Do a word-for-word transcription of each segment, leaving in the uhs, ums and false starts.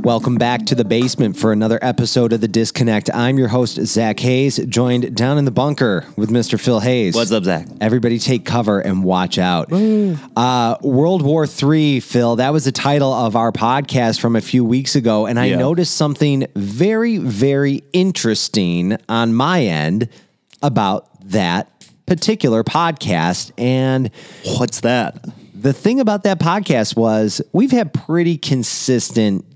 Welcome back to the basement for another episode of The Disconnect. I'm your host, Zach Hayes, joined down in the bunker with Mister Phil Hayes. What's up, Zach? Everybody take cover and watch out. Uh, World War Three, Phil, that was the title of our podcast from a few weeks ago, and I Yeah. noticed something very, very interesting on my end about that particular podcast. And What's that? the thing about that podcast was we've had pretty consistent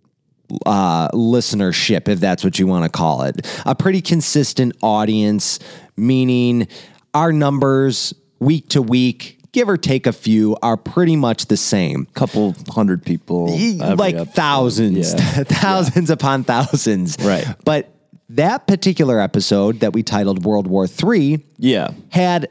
uh, listenership, if that's what you want to call it. A pretty consistent audience, meaning our numbers week to week, give or take a few, are pretty much the same. Couple hundred people. every Like episode. thousands, Yeah. thousands upon thousands. Right. But that particular episode that we titled World War Three Yeah. had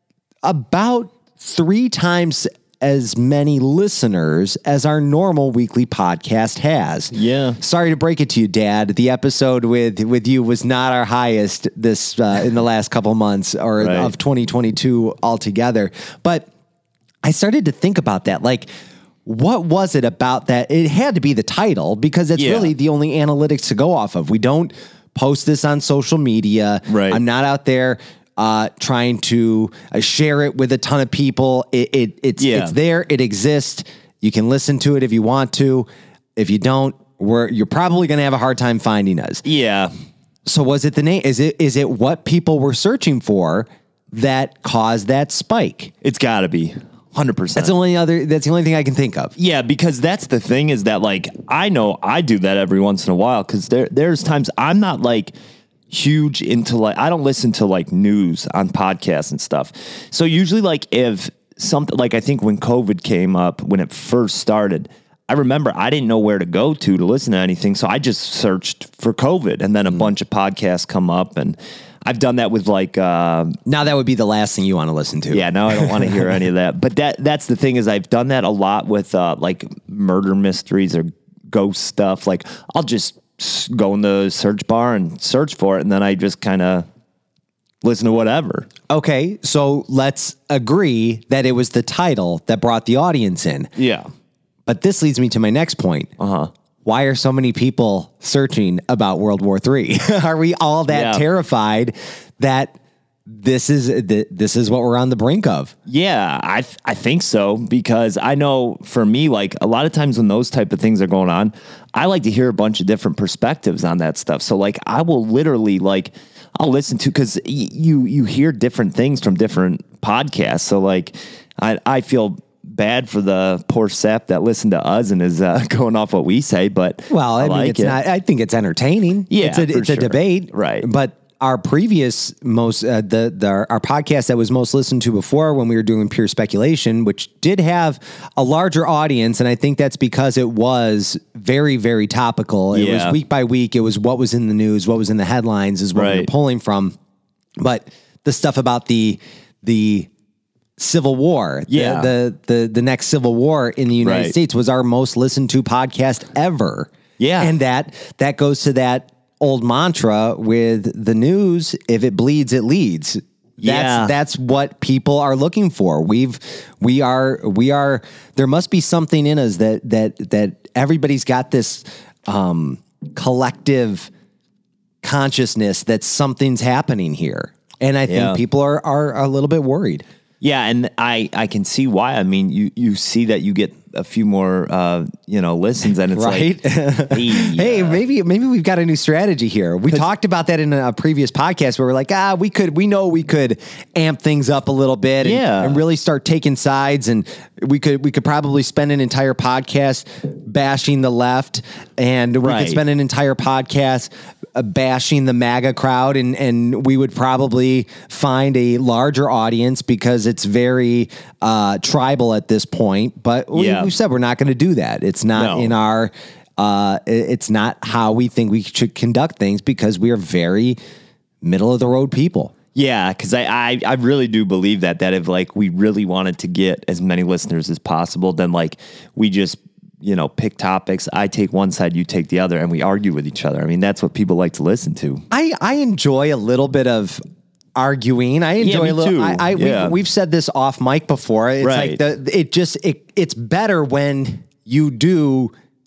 about three times as many listeners as our normal weekly podcast has. Yeah. Sorry to break it to you, Dad. The episode with with you was not our highest this uh, in the last couple months or Right. of twenty twenty-two altogether. But I started to think about that. Like, what was it about that? It had to be the title because it's Yeah. really the only analytics to go off of. We don't post this on social media. Right. I'm not out there uh, trying to uh, share it with a ton of people. It, it it's Yeah. it's there. It exists. You can listen to it if you want to. If you don't, we're you're probably going to have a hard time finding us. Yeah. So was it the name? Is it is it what people were searching for that caused that spike? It's got to be. one hundred percent. That's the only other. That's the only thing I can think of. Yeah, because that's the thing is that, like, I know I do that every once in a while because there there's times I'm not, like, huge into, like, I don't listen to, like, news on podcasts and stuff. So usually, like, if something, like, I think when COVID came up, when it first started, I remember I didn't know where to go to to listen to anything. So I just searched for COVID and then a bunch of podcasts come up, and I've done that with, like, uh, Now that would be the last thing you want to listen to. yeah, no, I don't want to hear any of that. But that that's the thing is I've done that a lot with uh, like murder mysteries or ghost stuff. Like I'll just s- go in the search bar and search for it, and then I just kind of listen to whatever. Okay, so let's agree that it was the title that brought the audience in. Yeah. But this leads me to my next point. Uh huh. Why are so many people searching about World War Three? Are we all that Yeah. terrified that this is th- this is what we're on the brink of? Yeah, I th- I think so because I know for me, like a lot of times when those type of things are going on, I like to hear a bunch of different perspectives on that stuff. So like I will literally like I'll listen to because y- you you hear different things from different podcasts. So like I I feel bad for the poor sap that listened to us and is uh, going off what we say, but Well, I, mean, like it's it. not. I think it's entertaining. Yeah, it's a, for it's a sure. debate, Right. But our previous most uh, the the our podcast that was most listened to before when we were doing pure speculation, which did have a larger audience, and I think that's because it was very very topical. It Yeah. was week by week. It was what was in the news, what was in the headlines, is what we were Right. pulling from. But the stuff about the the Civil War, the- Yeah. the the the next Civil War in the United Right. States was our most listened to podcast ever. Yeah. And that that goes to that old mantra with the news, if it bleeds, it leads. That's Yeah. that's what people are looking for. We've we are we are there must be something in us that that that everybody's got this um collective consciousness that something's happening here. And I think Yeah. people are are a little bit worried. Yeah, and I, I can see why. I mean, you, you see that you get a few more, uh, you know, listens, and it's Right? like, hey, Hey, uh, maybe maybe we've got a new strategy here. We talked about that in a previous podcast where we're like, ah, we could, we know we could amp things up a little bit, and, Yeah. and really start taking sides, and we could we could probably spend an entire podcast bashing the left, and we Right. could spend an entire podcast uh, bashing the MAGA crowd, and and we would probably find a larger audience because it's very uh, tribal at this point. But we, Yeah. we've said we're not going to do that. It's not No. in our. Uh, it- it's not how we think we should conduct things because we are very middle of the road people. yeah, because I, I, I really do believe that, that if like we really wanted to get as many listeners as possible, then like we just, you know, pick topics. I take one side, you take the other, and we argue with each other. I mean, that's what people like to listen to. I, I enjoy a little bit of arguing. I enjoy me a little. too. I, I Yeah. we've, we've said this off mic before. It's Right. like the it just it it's better when you do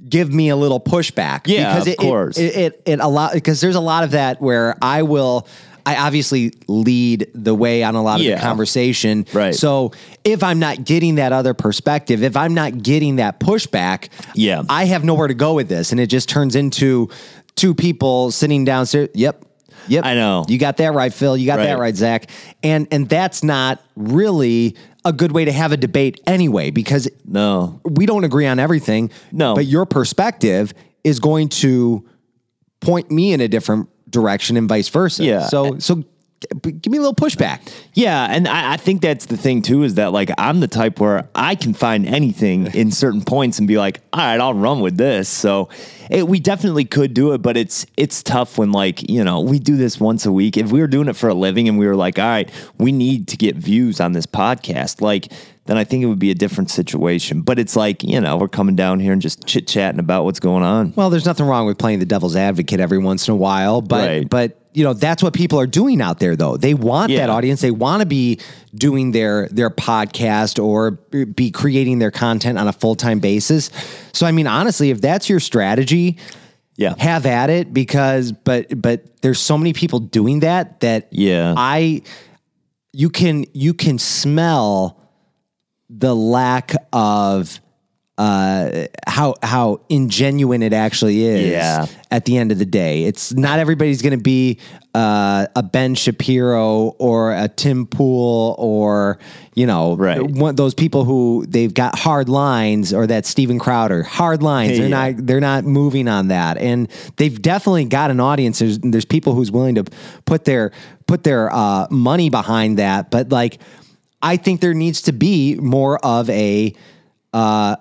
give me a little pushback. Yeah, because of it, course. It, it, it, it a lot, because there's a lot of that where I will, I obviously lead the way on a lot of Yeah. the conversation. Right. So if I'm not getting that other perspective, if I'm not getting that pushback, Yeah. I have nowhere to go with this. And it just turns into two people sitting downstairs. Yep. Yep. I know. You got that right, Phil. You got that Right. right, Zach. And and that's not really a good way to have a debate anyway, because No. we don't agree on everything. No. But your perspective is going to point me in a different direction and vice versa. Yeah. So so g- give me a little pushback. Yeah, and I, I think that's the thing too, is that like I'm the type where I can find anything in certain points and be like, all right, I'll run with this. So it, we definitely could do it, but it's it's tough when like, you know, we do this once a week. If we were doing it for a living and we were like, all right, we need to get views on this podcast, like then I think it would be a different situation. But it's like, you know, we're coming down here and just chit chatting about what's going on. Well, there's nothing wrong with playing the devil's advocate every once in a while, but Right. but you know, that's what people are doing out there though. They want Yeah. that audience. They want to be doing their their podcast or be creating their content on a full-time basis. So I mean, honestly, if that's your strategy, Yeah. have at it, because but but there's so many people doing that that Yeah. I you can you can smell the lack of uh, how how ingenuine it actually is. Yeah. At the end of the day, it's not everybody's going to be uh, a Ben Shapiro or a Tim Pool or you know Right. one, those people who they've got hard lines, or that Steven Crowder hard lines. They're Yeah. not they're not moving on that, and they've definitely got an audience. There's there's people who's willing to put their put their uh, money behind that, but like. I think there needs to be more of a, uh,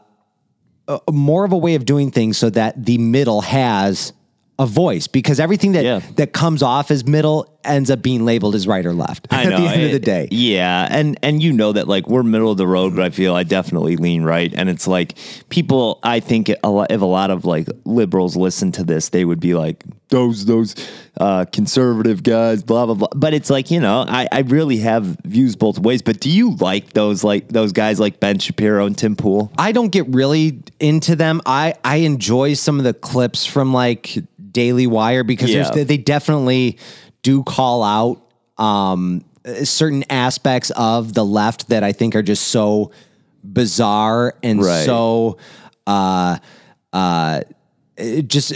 a more of a way of doing things so that the middle has a voice, because everything that Yeah. that comes off as middle ends up being labeled as right or left I know. at the end it- of the day. Yeah. And, and you know that like we're middle of the road, but I feel I definitely lean right. And it's like people, I think a lot, if a lot of like liberals listen to this, they would be like, those, those uh, conservative guys, blah, blah, blah. But it's like, you know, I, I really have views both ways. But do you like those, like those guys like Ben Shapiro and Tim Pool? I don't get really into them. I, I enjoy some of the clips from like Daily Wire, because Yeah. there's, they definitely do call out um, certain aspects of the left that I think are just so bizarre and Right. so uh, uh, just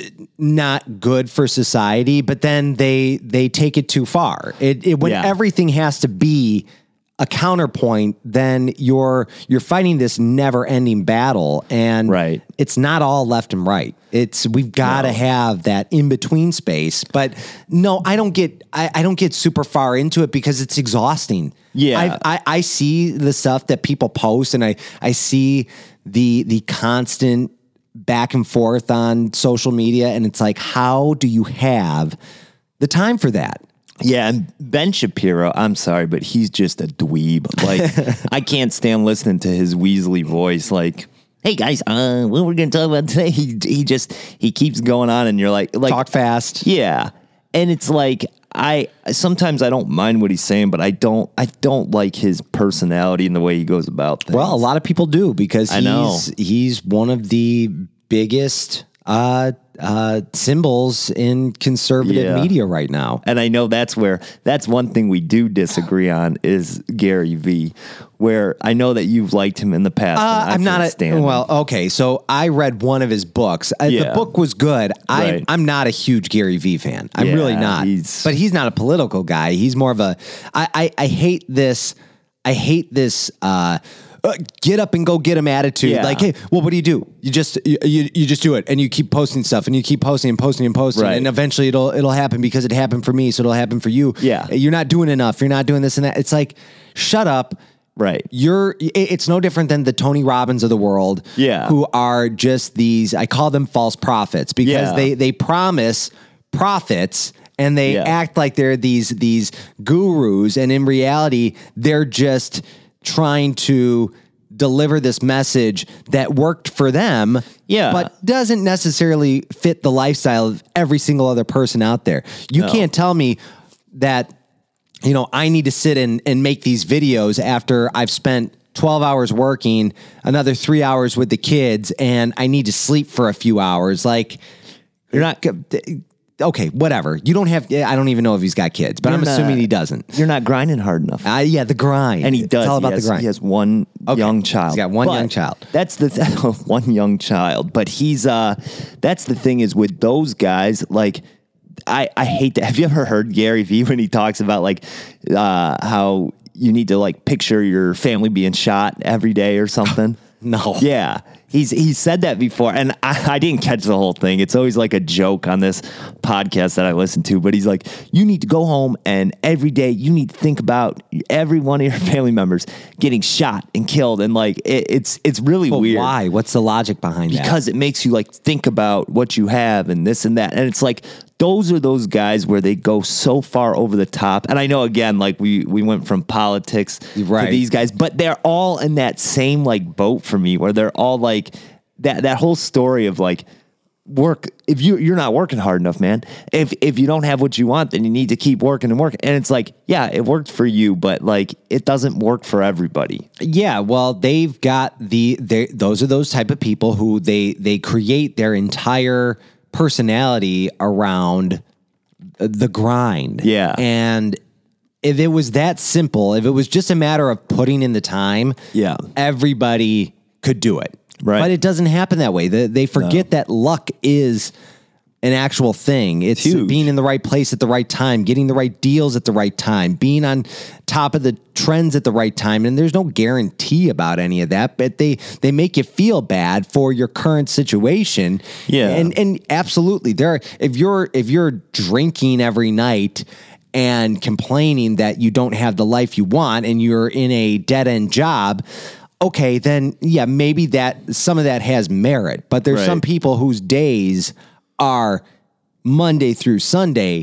not good for society. But then they they take it too far. It, it when Yeah. everything has to be a counterpoint, then you're you're fighting this never-ending battle, and Right. it's not all left and right. It's we've got to No. have that in-between space. But no, I don't get I, I don't get super far into it because it's exhausting. Yeah. I've, I I see the stuff that people post, and I I see the the constant back and forth on social media, and it's like, how do you have the time for that? Yeah, and Ben Shapiro, I'm sorry, but he's just a dweeb. Like, I can't stand listening to his Weasley voice. Like, hey guys, uh, what we're gonna talk about today? He he just he keeps going on, and you're like, like Talk fast. yeah, and it's like I sometimes I don't mind what he's saying, but I don't I don't like his personality and the way he goes about things. Well, a lot of people do, because I know. he's he's one of the biggest uh, uh, symbols in conservative Yeah. media right now. And I know that's where that's one thing we do disagree on is Gary V. Where I know that you've liked him in the past. Uh, and I I'm not can't a stand him. well. Okay, so I read one of his books. Uh, The Yeah. book was good. I, Right. I'm not a huge Gary Vee fan. I'm Yeah, really not. he's- But he's not a political guy. He's more of a. I I, I hate this. I hate this. Uh, uh, get up and go get him attitude. Yeah. Like, hey, well, what do you do? You just you, you you just do it, and you keep posting stuff, and you keep posting and posting and posting, Right. and eventually it'll it'll happen because it happened for me, so it'll happen for you. Yeah. You're not doing enough. You're not doing this and that. It's like, shut up. Right. You're it- it's no different than the Tony Robbins of the world, Yeah. who are just these, I call them false prophets, because Yeah. they they promise profits, and they Yeah. act like they're these these gurus, and in reality they're just trying to deliver this message that worked for them, Yeah. but doesn't necessarily fit the lifestyle of every single other person out there. You No. can't tell me that, you know, I need to sit and, and make these videos after I've spent twelve hours working, another three hours with the kids, and I need to sleep for a few hours. Like, you're not, okay, whatever. You don't have, I don't even know if he's got kids, but You're I'm not- assuming he doesn't. You're not grinding hard enough. Uh, yeah, the grind. And he does. It's all about he has, the grind. He has one Okay. young child. He's got one But young child. That's the th- one young child. But he's uh, that's the thing is with those guys. Like, I I hate that. Have you ever heard Gary Vee when he talks about like uh, how you need to like picture your family being shot every day or something? No. Yeah. He's he said that before, and I, I didn't catch the whole thing. It's always like a joke on this podcast that I listen to, but he's like, you need to go home, and every day you need to think about every one of your family members getting shot and killed, and like it, it's it's really But weird. why? What's the logic behind that? Because it makes you like think about what you have and this and that, and it's like those are those guys where they go so far over the top. And I know again, like we we went from politics Right. to these guys, but they're all in that same like boat for me, where they're all like that that whole story of like work. If you you're not working hard enough, man. If if you don't have what you want, then you need to keep working and working. And it's like, yeah, it worked for you, but like it doesn't work for everybody. Yeah, well, they've got the they those are those type of people who they they create their entire personality around the grind. Yeah. And if it was that simple, if it was just a matter of putting in the time, Yeah. everybody could do it. Right. But it doesn't happen that way. They, they forget that luck is an actual thing. It's Huge. being in the right place at the right time, getting the right deals at the right time, being on top of the trends at the right time. And there's no guarantee about any of that, but they, they make you feel bad for your current situation. Yeah. And, and absolutely there, are, if you're, if you're drinking every night and complaining that you don't have the life you want and you're in a dead end job, okay, then yeah, maybe that some of that has merit, but there's Right. some people whose days are Monday through Sunday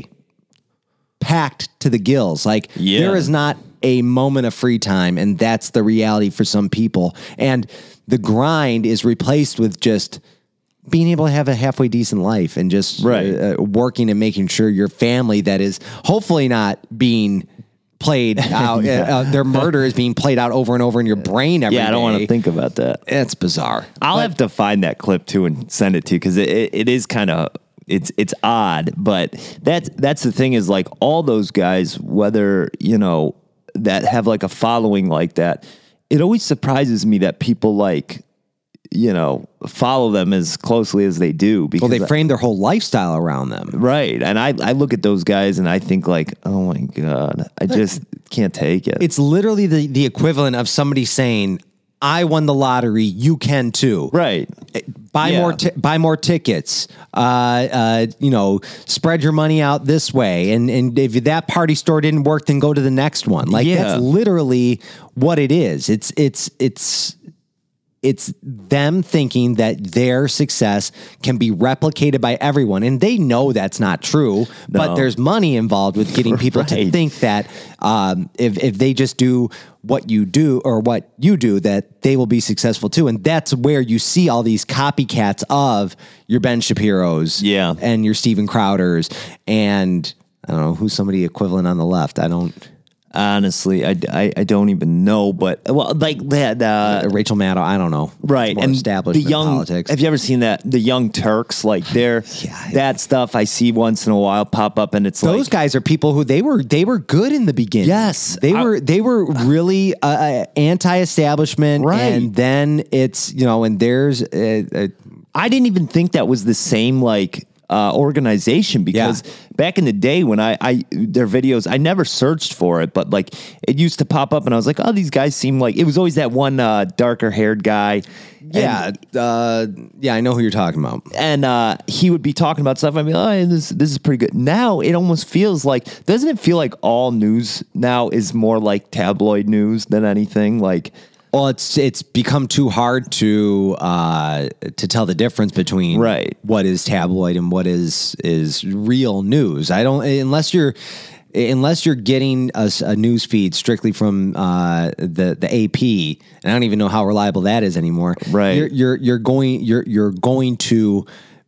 packed to the gills. Like Yeah. there is not a moment of free time, and that's the reality for some people. And the grind is replaced with just being able to have a halfway decent life and just Right. uh, uh, working and making sure your family that is hopefully not being played out. Yeah. uh, uh, their murder is being played out over and over in your brain every day. Yeah, I don't want to think about that. It's bizarre. I'll have to find that clip too and send it to you because it, it, it is kind of it's it's odd, but that's that's the thing is like all those guys, whether you know that have like a following like that, it always surprises me that people like you know follow them as closely as they do because Well, they frame their whole lifestyle around them. right, and I I look at those guys and I think like, oh my god, I just can't take it. It's literally the, the equivalent of somebody saying, I won the lottery, you can too. right. Buy Yeah. more, ti- buy more tickets. Uh, uh, you know, spread your money out this way. And and if that party store didn't work, then go to the next one. Like Yeah. that's literally what it is. It's it's it's it's them thinking that their success can be replicated by everyone, and they know that's not true. But No. there's money involved with getting people to Right. think that um, if if they just do what you do or what you do, that they will be successful too. And that's where you see all these copycats of your Ben Shapiro's, Yeah. and your Steven Crowders, and I don't know who's somebody equivalent on the left. I don't. Honestly, I, I, I don't even know, but well, like that, uh, Uh, Rachel Maddow. I don't know. right? It's more And established the than young politics. Have you ever seen that? The Young Turks, like they're Yeah. that stuff I see once in a while pop up, and it's Those like guys are people who they were they were good in the beginning. Yes. they I- were they were really uh, uh, anti-establishment, Right. and then it's you know, and there's uh, uh, I didn't even think that was the same like uh, organization because Yeah. back in the day when I, I their videos I never searched for it, but like it used to pop up and I was like, oh, these guys seem like it was always that one uh, darker haired guy. yeah, uh, yeah. I know who you're talking about. And uh, he would be talking about stuff. I'd be like, oh, this this is pretty good. Now it almost feels like, doesn't it feel like all news now is more like tabloid news than anything? Like, Well, it's it's become too hard to uh, to tell the difference between Right. what is tabloid and what is is real news. I don't unless you're unless you're getting a, s- a news feed strictly from uh, the the A P, and I don't even know how reliable that is anymore. Right. You're you're, you're going you're you're going to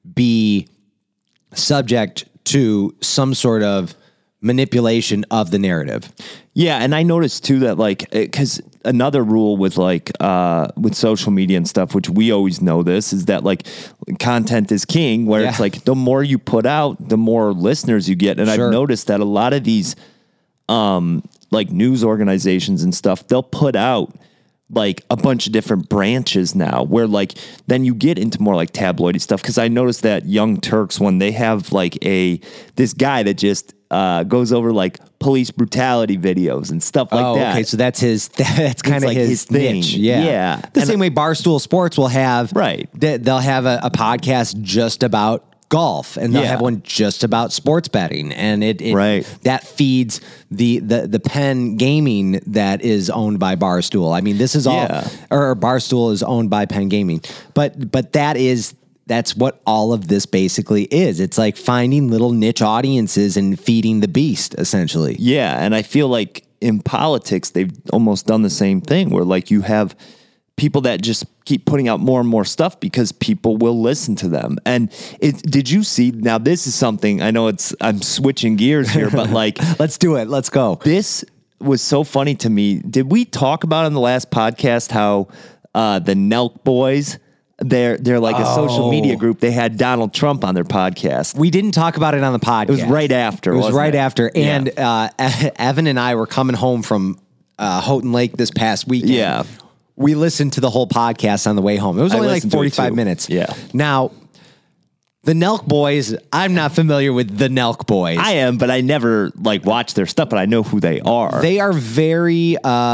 be subject to some sort of manipulation of the narrative. yeah. And I noticed too that like, because another rule with like uh, with social media and stuff, which we always know this, is that like content is king, where Yeah. it's like the more you put out, the more listeners you get. And Sure. I've noticed that a lot of these um, like news organizations and stuff, they'll put out like a bunch of different branches now, where like then you get into more like tabloidy stuff. Cause I noticed that Young Turks, when they have like a this guy that just uh, goes over like police brutality videos and stuff like oh, that. okay. So that's his. That's kind of like his, his thing. niche. Yeah. Yeah. The And- same way Barstool Sports will have. Right. They, they'll have a, a podcast just about golf, and they'll Yeah. have one just about sports betting, and it, it Right. that feeds the the the Penn Gaming that is owned by Barstool. I mean, this is all, Yeah. or Barstool is owned by Penn Gaming, but but that is. That's what all of this basically is. It's like finding little niche audiences and feeding the beast, essentially. Yeah, and I feel like in politics they've almost done the same thing, where like you have people that just keep putting out more and more stuff because people will listen to them. And it did you see, now this is something, I know it's I'm switching gears here, but like Let's do it. Let's go. this was so funny to me. Did we talk about in the last podcast how uh, the Nelk Boys, they're they're like a social Oh. media group. They had Donald Trump on their podcast. We didn't talk about it on the podcast. It was right after, It was wasn't right it? after. Yeah. And uh, Evan and I were coming home from uh, Houghton Lake this past weekend. Yeah. We listened to the whole podcast on the way home. It was I only like listened to it forty-five too. minutes. Yeah. Now, the Nelk Boys, I'm not familiar with the Nelk Boys. I am, but I never like watch their stuff, but I know who they are. They are very,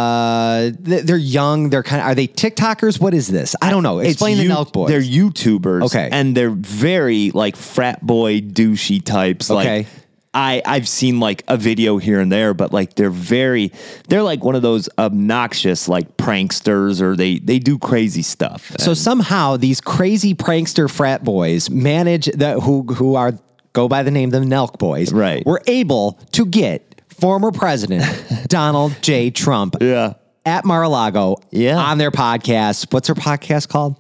uh, th- they're young. They're kind of, are they TikTokers? What is this? I don't know. It's Explain the you- Nelk Boys. They're YouTubers. Okay. And they're very like frat boy douchey types. Okay. Like I, I've seen like a video here and there, but like they're very, they're like one of those obnoxious like pranksters, or they, they do crazy stuff. So somehow these crazy prankster frat boys manage that who who are go by the name the Nelk Boys, Right. were able to get former President Donald J. Trump Yeah. at Mar-a-Lago Yeah. on their podcast. What's their podcast called?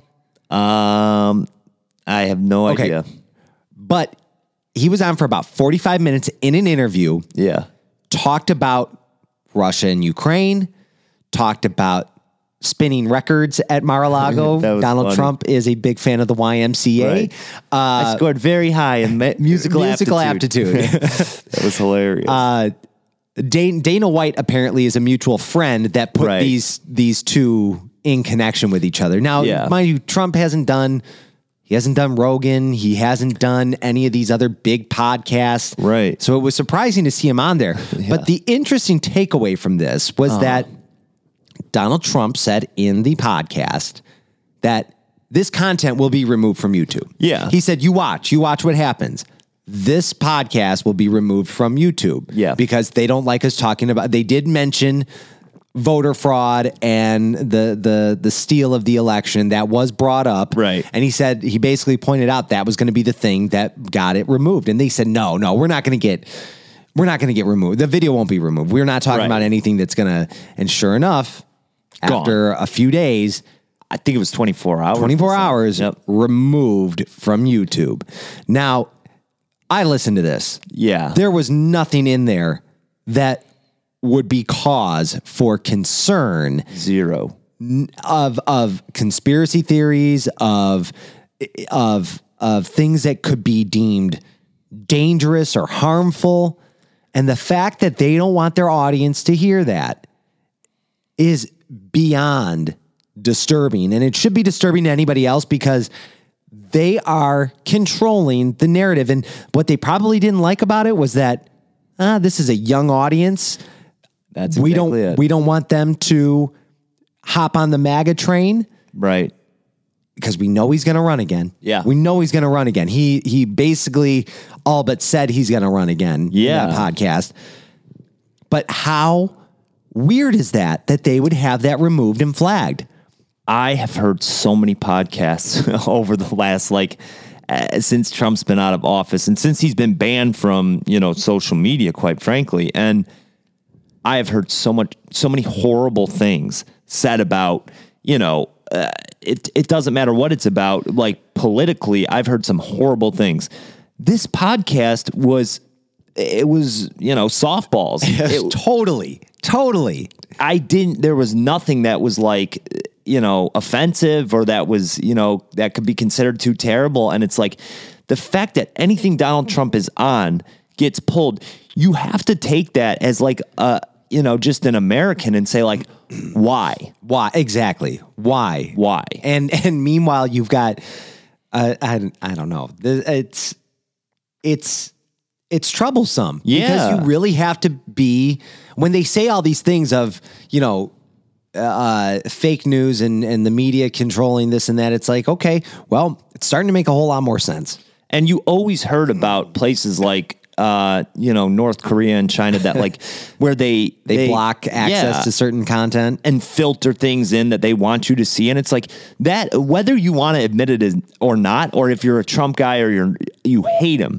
Um, I have no Okay. idea. But he was on for about forty-five minutes in an interview, Yeah. talked about Russia and Ukraine, talked about spinning records at Mar-a-Lago. That was Donald funny. Trump is a big fan of the Y M C A. Right. Uh, I scored very high in ma- musical, musical aptitude. aptitude. That was hilarious. uh, Dana, Dana White apparently is a mutual friend that put Right. these these two in connection with each other. Now, Yeah. mind you, Trump hasn't done he hasn't done Rogan. He hasn't done any of these other big podcasts. Right. So it was surprising to see him on there. But the interesting takeaway from this was Uh-huh. that Donald Trump said in the podcast that this content will be removed from YouTube. Yeah. He said, you watch, you watch what happens. This podcast will be removed from YouTube. Yeah. Because they don't like us talking about, they did mention voter fraud and the the the steal of the election that was brought up. Right. And he said, he basically pointed out that was going to be the thing that got it removed. And they said, no, no, we're not going to get, we're not going to get removed. The video won't be removed. We're not talking Right. about anything that's going to, and sure enough, Gone. after a few days, I think it was twenty-four hours. twenty-four hours Yep. removed from YouTube. Now, I listened to this. Yeah. There was nothing in there that would be cause for concern Zero. of of conspiracy theories, of of of things that could be deemed dangerous or harmful. And the fact that they don't want their audience to hear that is beyond disturbing. And it should be disturbing to anybody else because they are controlling the narrative. And what they probably didn't like about it was that ah, this is a young audience. That's we exactly don't it. we don't want them to hop on the MAGA train Right. because we know he's going to run again. Yeah. We know he's going to run again. He he basically all but said he's going to run again Yeah. in that podcast. But how weird is that that they would have that removed and flagged? I have heard so many podcasts over the last like uh, since Trump's been out of office and since he's been banned from, you know, social media, quite frankly. And I have heard so much, so many horrible things said about, you know, uh, it, it doesn't matter what it's about. Like politically, I've heard some horrible things. This podcast was it was, you know, softballs. It, totally, totally. I didn't, there was nothing that was like, you know, offensive or that was, you know, that could be considered too terrible. And it's like the fact that anything Donald Trump is on gets pulled, you have to take that as like a, you know, just an American and say like, why? Why? Exactly. Why? Why? And, and meanwhile, you've got, uh, I, I don't know. It's, it's, it's troublesome. Yeah. Because you really have to be, when they say all these things of, you know, uh, fake news and, and the media controlling this and that, it's like, okay, well, it's starting to make a whole lot more sense. And you always heard about places like, uh, you know, North Korea and China that like where they, they, they block access yeah, to certain content and filter things in that they want you to see. And it's like that, whether you want to admit it or not, or if you're a Trump guy or you're, you hate him,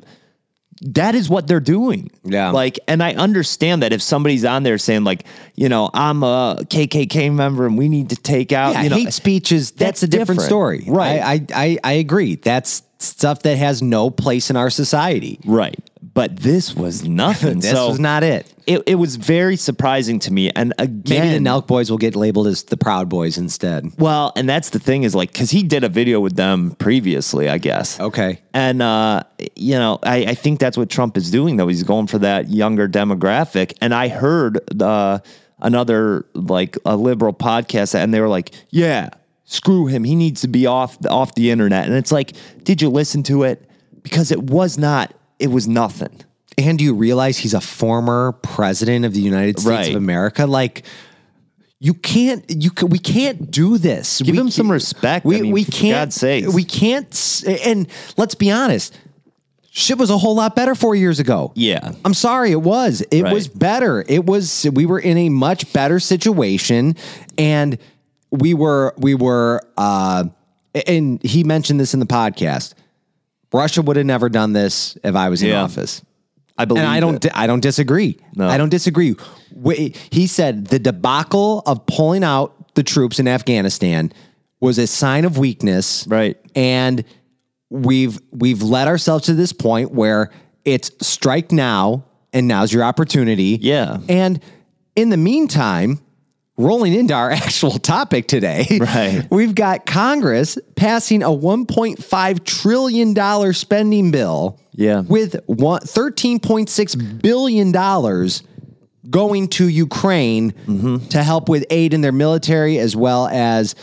that is what they're doing. Yeah. Like, and I understand that if somebody's on there saying like, you know, I'm a K K K member and we need to take out, yeah, you know, hate speech is, that's, that's a different, different. story. Right. I, I, I, I agree. That's stuff that has no place in our society. Right. But this was nothing. This so was not it. it. It was very surprising to me. And again, Maybe the Nelk Boys will get labeled as the Proud Boys instead. well, and that's the thing is like, cause he did a video with them previously, I guess. Okay. And, uh, you know, I, I think that's what Trump is doing though. He's going for that younger demographic. And I heard, uh, another like a liberal podcast and they were like, yeah, screw him. He needs to be off the, off the internet. And it's like, did you listen to it? Because it was not, it was nothing. And do you realize he's a former president of the United States Right. of America? Like, you can't, you can, we can't do this. Give we him some can't- respect. We, I mean, we for can't, God's sakes. we can't, s- and let's be honest, shit was a whole lot better four years ago. Yeah. I'm sorry, it was. It Right. was better. It was, we were in a much better situation, and we were, we were, uh, and he mentioned this in the podcast. Russia would have never done this if I was in Yeah. office. I believe And I don't, it. I don't disagree. No. I don't disagree. Wait, he said the debacle of pulling out the troops in Afghanistan was a sign of weakness. Right. And we've, we've led ourselves to this point where it's strike now and now's your opportunity. Yeah. And in the meantime, rolling into our actual topic today, Right. we've got Congress passing a one point five trillion dollars spending bill Yeah. with one, thirteen point six billion dollars going to Ukraine Mm-hmm. to help with aid in their military as well as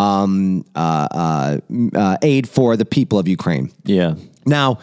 um, uh, uh, uh, aid for the people of Ukraine. Yeah. Now,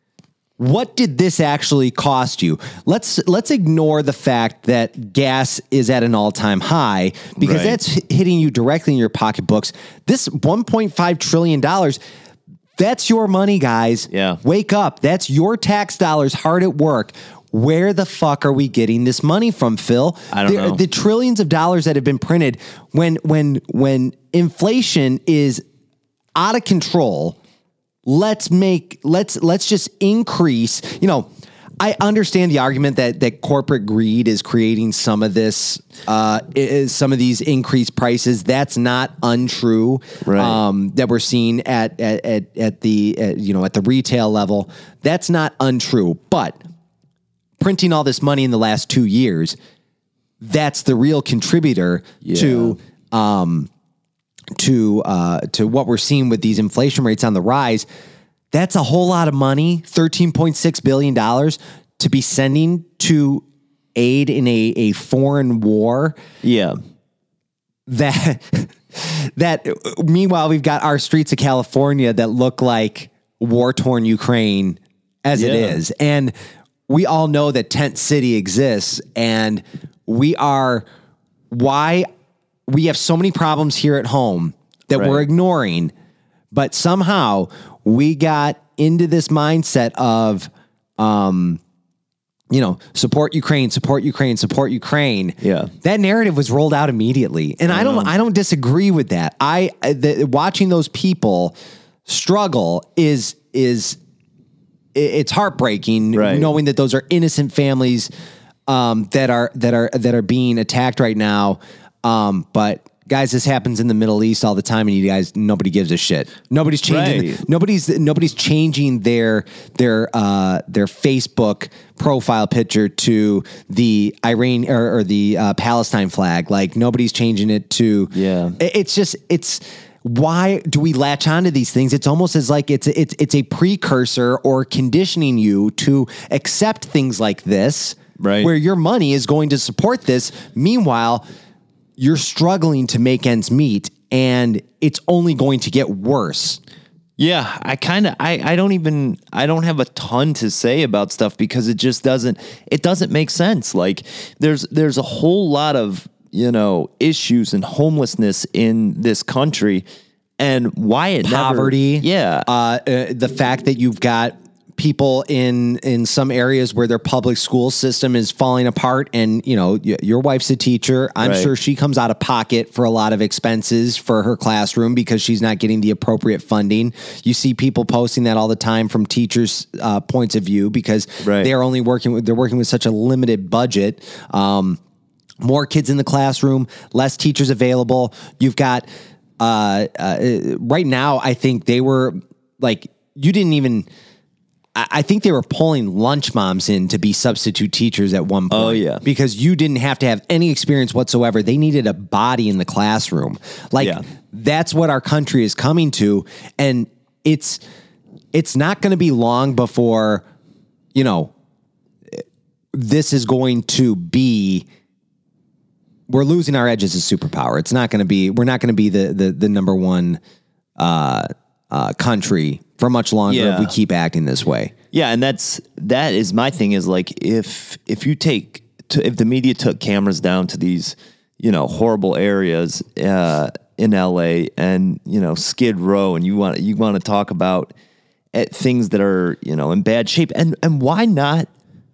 what did this actually cost you? Let's let's ignore the fact that gas is at an all-time high because Right. that's h- hitting you directly in your pocketbooks. This one point five trillion dollars, that's your money, guys. Yeah. Wake up. That's your tax dollars hard at work. Where the fuck are we getting this money from, Phil? I don't the, know. The trillions of dollars that have been printed when when when inflation is out of control. Let's make let's let's just increase. You know, I understand the argument that that corporate greed is creating some of this, uh, is some of these increased prices. That's not untrue. Right. Um, that we're seeing at at at, at the at, you know at the retail level. That's not untrue. But printing all this money in the last two years, that's the real contributor to. Um, to uh, to what we're seeing with these inflation rates on the rise. That's a whole lot of money, thirteen point six billion dollars, to be sending to aid in a, a foreign war. Yeah. That, that meanwhile, we've got our streets of California that look like war-torn Ukraine as it Yeah. is. And we all know that Tent City exists, and we are, why we have so many problems here at home that Right. we're ignoring, but somehow we got into this mindset of, um, you know, support Ukraine, support Ukraine, support Ukraine. Yeah. That narrative was rolled out immediately. And I don't, I don't disagree with that. I, the, watching those people struggle is, is, it's heartbreaking Right. knowing that those are innocent families, um, that are, that are, that are being attacked right now. Um, but guys, this happens in the Middle East all the time, and you guys, nobody gives a shit. Nobody's changing. Right. Nobody's nobody's changing their their uh, their Facebook profile picture to the Iran or, or the uh, Palestine flag. Like nobody's changing it to. Yeah. It's just it's. Why do we latch onto these things? It's almost as like it's it's it's a precursor or conditioning you to accept things like this, right? Where your money is going to support this. Meanwhile, you're struggling to make ends meet, and it's only going to get worse. Yeah, I kind of I, I don't even I don't have a ton to say about stuff because it just doesn't it doesn't make sense. Like there's there's a whole lot of, you know, issues and homelessness in this country, and why it poverty. Never, yeah, uh, uh, the fact that you've got people in in some areas where their public school system is falling apart, and you know, y- your wife's a teacher. I'm Right. sure she comes out of pocket for a lot of expenses for her classroom because she's not getting the appropriate funding. You see people posting that all the time from teachers' uh, points of view because Right. they are only working with they're working with such a limited budget. Um, More kids in the classroom, less teachers available. You've got, uh, uh, right now, I think they were like, you didn't even, I, I think they were pulling lunch moms in to be substitute teachers at one point. Oh, yeah. Because you didn't have to have any experience whatsoever. They needed a body in the classroom. Like, Yeah. that's what our country is coming to. And it's, it's not going to be long before, you know, this is going to be, we're losing our edge as a superpower. It's not going to be, we're not going to be the, the, the number one, uh, uh, country for much longer Yeah. if we keep acting this way. Yeah, and that's that is my thing is like if if you take to, if the media took cameras down to these, you know, horrible areas uh, in L A and, you know, Skid Row, and you want you want to talk about at things that are, you know, in bad shape, and and why not?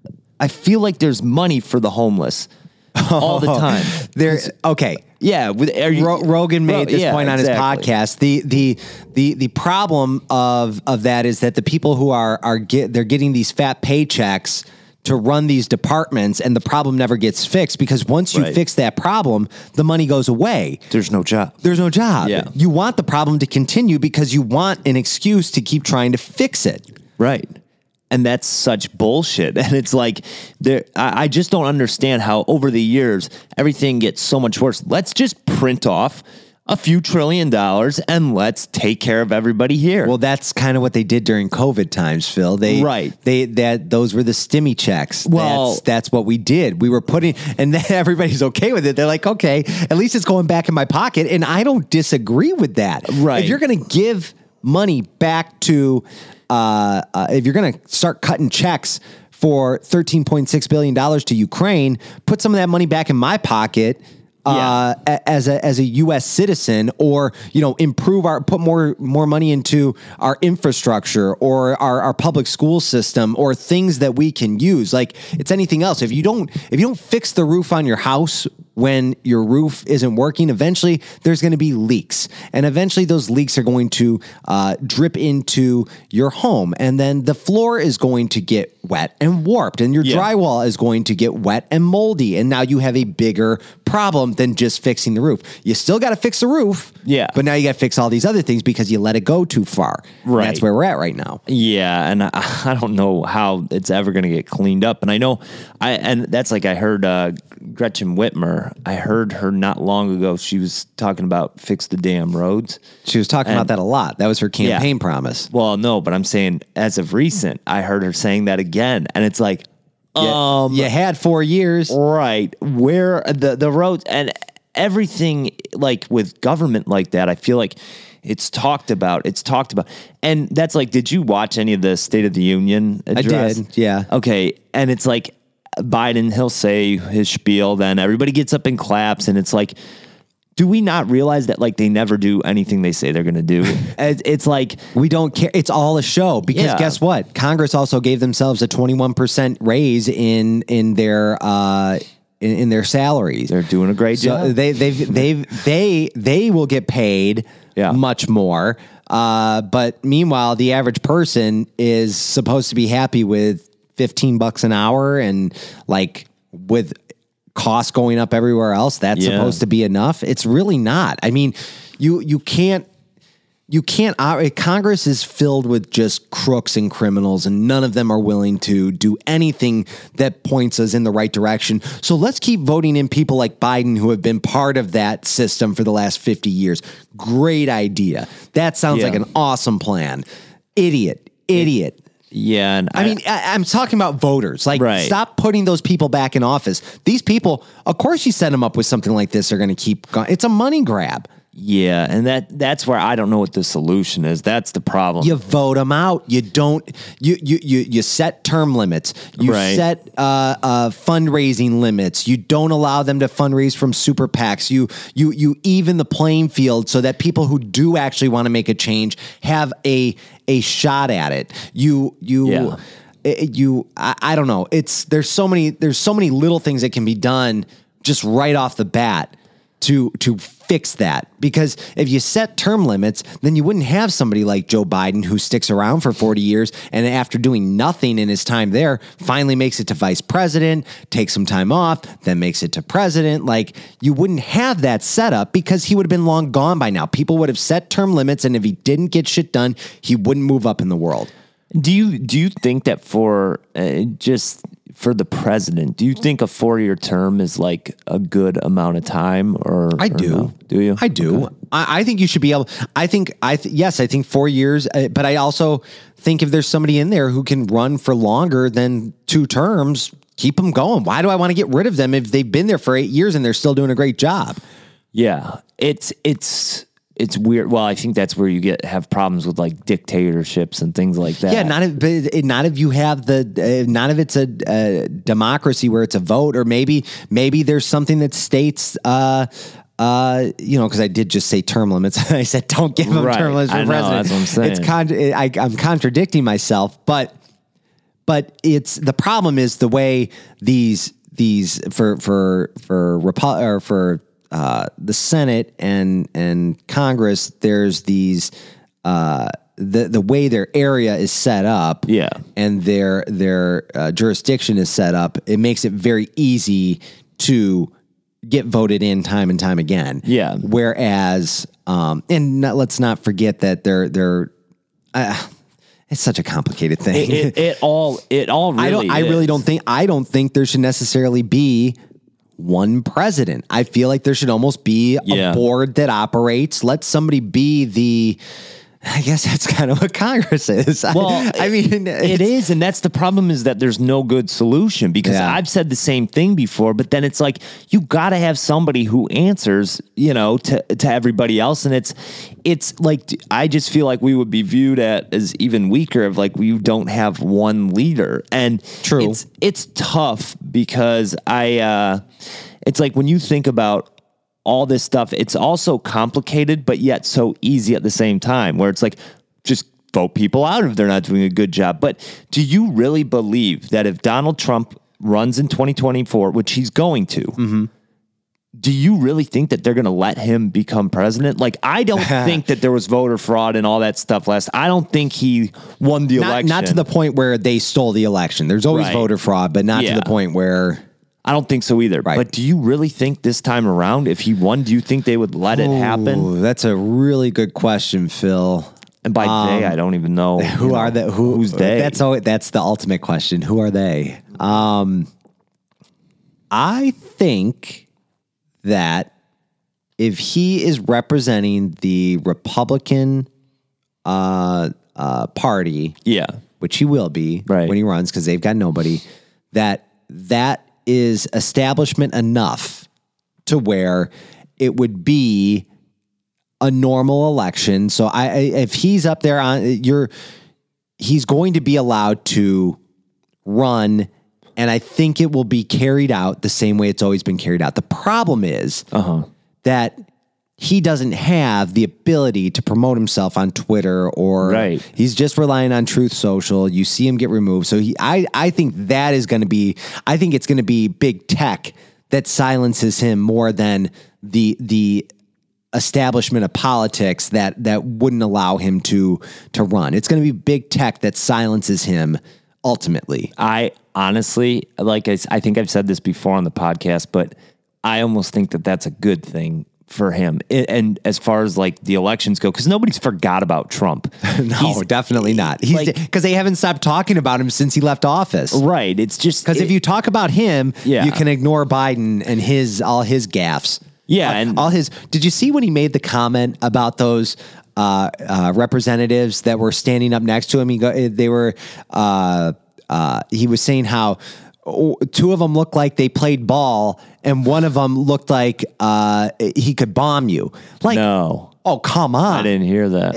I feel like there's money for the homeless all the time. There, okay. Yeah, with are you, Ro- Rogan made Ro- this yeah, point on exactly. his podcast. The the the the problem of of that is that the people who are are get they're getting these fat paychecks to run these departments, and the problem never gets fixed because once you Right. fix that problem, the money goes away. There's no job. There's no job. Yeah. You want the problem to continue because you want an excuse to keep trying to fix it. Right. And that's such bullshit. And it's like, there, I, I just don't understand how over the years, everything gets so much worse. Let's just print off a few trillion dollars and let's take care of everybody here. Well, that's kind of what they did during COVID times, Phil. They Right. They that those were the stimmy checks. Well- that's, that's what we did. We were putting, and then everybody's okay with it. They're like, okay, at least it's going back in my pocket, and I don't disagree with that. Right. If you're going to give money back to, uh, uh, if you're going to start cutting checks for thirteen point six billion dollars to Ukraine, put some of that money back in my pocket. Uh, a- as a as a U S citizen, or you know, improve our put more more money into our infrastructure or our, our public school system or things that we can use. Like it's anything else. If you don't if you don't fix the roof on your house when your roof isn't working, eventually there's going to be leaks, and eventually those leaks are going to uh, drip into your home, and then the floor is going to get wet and warped, and your Yeah. drywall is going to get wet and moldy, and now you have a bigger problem than just fixing the roof. You still got to fix the roof, Yeah. but now you got to fix all these other things because you let it go too far. And Right. that's where we're at right now. Yeah, and I, I don't know how it's ever going to get cleaned up. And I know, I and that's like I heard uh, Gretchen Whitmer. I heard her not long ago. She was talking about fix the damn roads. She was talking And- about that a lot. That was her campaign Yeah. promise. Well, no, but I'm saying as of recent, I heard her saying that again, and it's like, um, you had four years. right, where the the roads and everything like with government like that, I feel like it's talked about. It's talked about, and that's like, did you watch any of the State of the Union address? did, yeah. Okay, and it's like Biden, he'll say his spiel, then everybody gets up and claps, and it's like, do we not realize that like they never do anything they say they're going to do? It's, it's like, We don't care. It's all a show because Yeah. guess what? Congress also gave themselves a twenty-one percent raise in in their uh, in, in their salaries. they're doing a great So job. they they they they they will get paid Yeah. much more. Uh, but meanwhile, the average person is supposed to be happy with fifteen bucks an hour, and like with costs going up everywhere else, that's Yeah. supposed to be enough. It's really not. I mean, you you can't you can't. Uh, Congress is filled with just crooks and criminals, and none of them are willing to do anything that points us in the right direction. So let's keep voting in people like Biden who have been part of that system for the last fifty years. Great idea. That sounds Yeah. like an awesome plan. Idiot. Idiot. Yeah, and I mean, I, I'm talking about voters. Like, Right. stop putting those people back in office. These people, of course, you set them up with something like this, they're going to keep going. It's a money grab. yeah, and that that's where I don't know what the solution is. That's the problem. You vote them out. You don't. You you you you set term limits. You Right. set uh, uh, fundraising limits. You don't allow them to fundraise from super PACs. You you you even the playing field so that people who do actually want to make a change have a a shot at it. You you. Yeah. it- you I, I don't know. It's there's so many there's so many little things that can be done just right off the bat to to fix that. Because if you set term limits, then you wouldn't have somebody like Joe Biden who sticks around for forty years and after doing nothing in his time there, finally makes it to vice president, takes some time off, then makes it to president. Like, you wouldn't have that setup because he would have been long gone by now. People would have set term limits, and if he didn't get shit done, he wouldn't move up in the world. Do you do you think that for uh, just for the president, do you think a four year term is like a good amount of time? Or I or do. no? Do you? I do. Okay. I, I think you should be able. I think. I th- yes. I think four years. Uh, but I also think if there's somebody in there who can run for longer than two terms, keep them going. Why do I want to get rid of them if they've been there for eight years and they're still doing a great job? Yeah, it's it's it's weird. Well, I think that's where you get have problems with like dictatorships and things like that. Yeah, not if, but it- not if you have the, uh, not if it's a, a democracy where it's a vote, or maybe maybe there's something that states, uh, uh, you know, because I did just say term limits. I said don't give them Right. term limits for I know, president. that's what I'm saying. It's con- I, I'm contradicting myself, but but it's the problem is the way these these for for for Repu- or for uh, the Senate and and Congress, there's these uh, the the way their area is set up, Yeah. and their their uh, jurisdiction is set up. It makes it very easy to get voted in time and time again. Yeah. Whereas, um, and not, let's not forget that they're they're. Uh, it's such a complicated thing. It, it, it all it all really I don't. I really is. don't think. I don't think there should necessarily be one president. I feel like there should almost be Yeah. a board that operates. Let somebody be the. I guess that's kind of what Congress is. Well, I, I mean, it it's- is, and that's the problem is that there's no good solution because Yeah. I've said the same thing before, but then it's like you got to have somebody who answers, you know, to to everybody else, and it's it's like I just feel like we would be viewed at as even weaker if like we don't have one leader, and True. it's it's tough because I uh, it's like when you think about all this stuff, it's also complicated, but yet so easy at the same time, where it's like, just vote people out if they're not doing a good job. But do you really believe that if Donald Trump runs in twenty twenty-four, which he's going to, Mm-hmm. do you really think that they're going to let him become president? Like, I don't think that there was voter fraud and all that stuff last. I don't think he won the not, election. not to the point where they stole the election. There's always Right. voter fraud, but not Yeah. to the point where. I don't think so either. Right. But do you really think this time around, if he won, do you think they would let it happen? Ooh, that's a really good question, Phil. And by they, I don't even know Who you are know, the who, Who's they? That's always, that's the ultimate question. Who are they? Um, I think that if he is representing the Republican uh, uh, Party, yeah. which he will be Right. when he runs because they've got nobody, that that is establishment enough to where it would be a normal election. So I, I if he's up there on you're he's going to be allowed to run, and I think it will be carried out the same way it's always been carried out. The problem is Uh-huh. that he doesn't have the ability to promote himself on Twitter, or Right. he's just relying on Truth Social. You see him get removed. So he, I, I think that is going to be, I think it's going to be big tech that silences him more than the, the establishment of politics that, that wouldn't allow him to, to run. It's going to be big tech that silences him ultimately. I honestly, like I, s- I think I've said this before on the podcast, but I almost think that that's a good thing for him. I- and as far as like the elections go, because nobody's forgot about Trump. No, He's- definitely not. He's like- because they haven't stopped talking about him since he left office. Right. It's just Because if you talk about him, Yeah. you can ignore Biden and his all his gaffes. Yeah, Uh, and- all his. Did you see when he made the comment about those uh, uh, representatives that were standing up next to him? He go, they were. Uh, uh, he was saying how oh, two of them looked like they played ball, and one of them looked like uh, he could bomb you. Like, no, oh come on! I didn't hear that.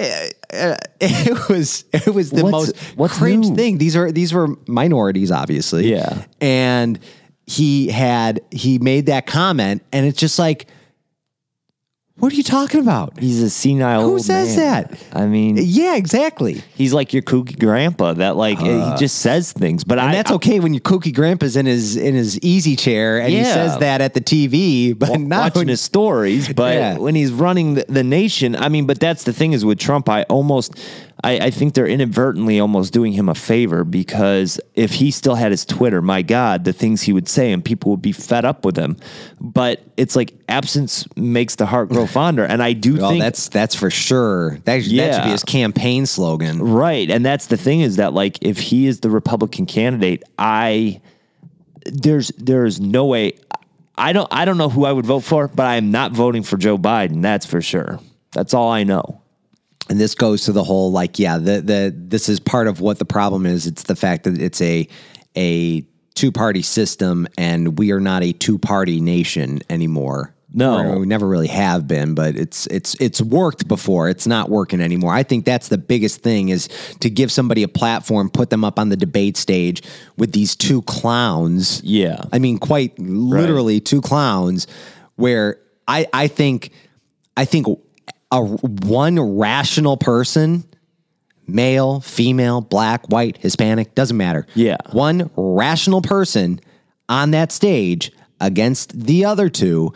it was it was the What's- most what's cringe new? thing. These are these were minorities, obviously. Yeah. And he had he made that comment, and it's just like, what are you talking about? He's a senile Who old says man. that? I mean, Yeah, exactly. he's like your kooky grandpa that like he just says things. But And I, that's okay when your kooky grandpa's in his in his easy chair and he Yeah. says that at the T V, but I'm not watching when, his stories. But Yeah. when he's running the, the nation, I mean, but that's the thing is with Trump, I almost, I, I think they're inadvertently almost doing him a favor because if he still had his Twitter, my God, the things he would say and people would be fed up with him. But it's like absence makes the heart grow fonder. And I do well, think that's that's for sure. That, that should Yeah. be his campaign slogan. Right. And that's the thing is that like if he is the Republican candidate, I there's there's no way I don't I don't know who I would vote for, but I am not voting for Joe Biden, that's for sure. That's all I know. And this goes to the whole like, yeah, the the this is part of what the problem is. It's the fact that it's a a two party system, and we are not a two party nation anymore. No. Or we never really have been, but it's it's it's worked before. It's not working anymore. I think that's the biggest thing is to give somebody a platform, put them up on the debate stage with these two clowns. Yeah. I mean, quite literally two clowns. Where I I think I think a one rational person, male, female, black, white, Hispanic, doesn't matter. Yeah. One rational person on that stage against the other two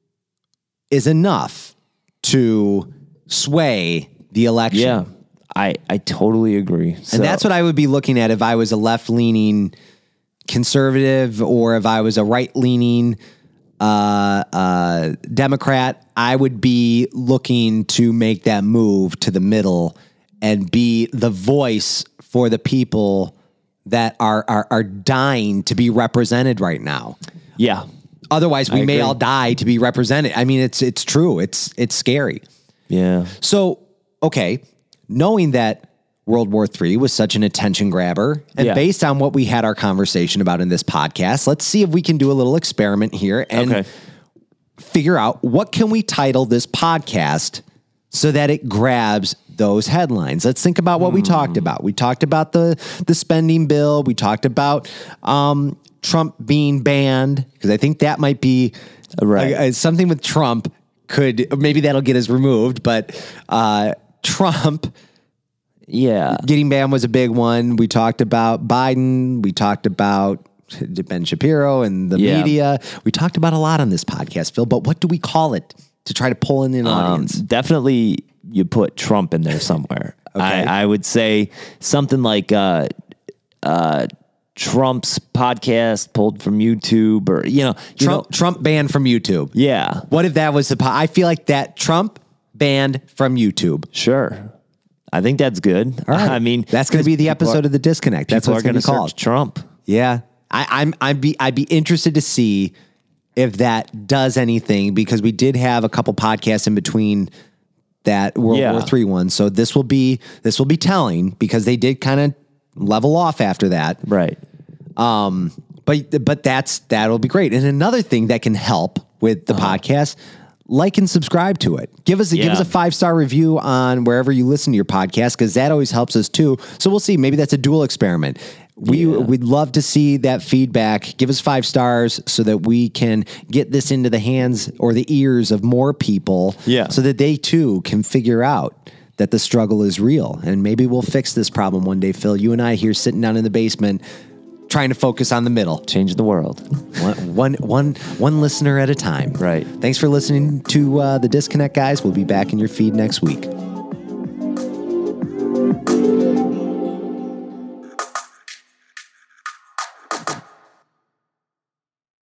is enough to sway the election. Yeah. I I totally agree. So, And that's what I would be looking at if I was a left-leaning conservative or if I was a right-leaning uh, uh, Democrat. I would be looking to make that move to the middle and be the voice for the people that are are, are dying to be represented right now. Yeah. Otherwise, we I may agree. all die to be represented. I mean, it's it's true. It's it's scary. Yeah. So, okay, knowing that World War Three was such an attention grabber, and Yeah. based on what we had our conversation about in this podcast, let's see if we can do a little experiment here and Okay. figure out what can we title this podcast so that it grabs those headlines. Let's think about what we talked about. We talked about the the spending bill. We talked about um, Trump being banned, because I think that might be Right. uh, uh, something with Trump could maybe that'll get us removed, but uh, Trump Yeah. getting banned was a big one. We talked about Biden. We talked about Ben Shapiro and the Yeah. media. We talked about a lot on this podcast, Phil, but what do we call it to try to pull in an Um, audience? definitely you put Trump in there somewhere. Okay. I, I would say something like uh, uh, Trump's podcast pulled from YouTube, or you know, you Trump, know- Trump banned from YouTube. yeah, What if that was the, po- I feel like that Trump banned from YouTube. sure. I think that's good. All right. I mean, that's going to be the people episode are- of the disconnect. That's people what are it's going going to to be search called. Trump. Yeah. I, I'm, I'd be, I'd be interested to see if that does anything, because we did have a couple podcasts in between that World Yeah. War Three one. So this will be, this will be telling, because they did kind of level off after that. Right. Um, but, but that's, that'll be great. And another thing that can help with the podcast, like and subscribe to it. Give us a, give Yeah. us a five-star review on wherever you listen to your podcast, because that always helps us too. So we'll see. Maybe that's a dual experiment. We, Yeah. we'd love to see that feedback. Give us five stars so that we can get this into the hands or the ears of more people, Yeah. so that they too can figure out that the struggle is real. And maybe we'll fix this problem one day, Phil. You and I here sitting down in the basement trying to focus on the middle. Change the world. One, one, one, one listener at a time. Right. Thanks for listening to uh, The Disconnect, guys. We'll be back in your feed next week.